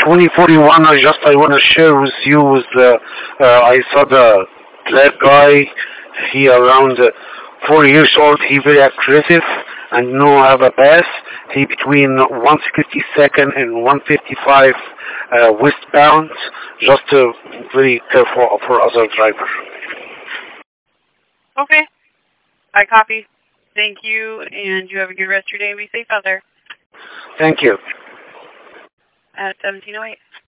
2041. I want to share with you. I saw the black guy. He around 4 years old. He very aggressive and no have a pass. He between 152nd and 155 westbound. Just very careful for other driver. Okay. I copy. Thank you, and you have a good rest of your day and be safe out there. Thank you. At 1708.